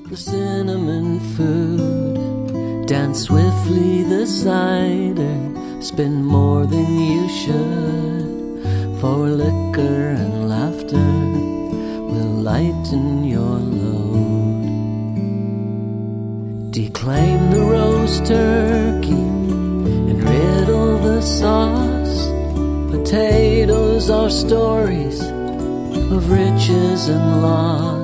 the cinnamon food. Dance swiftly the cider, spend more than you should. For liquor and laughter will lighten your load. Declaim the roast turkey and riddle the sauce. Potatoes are stories of riches and loss.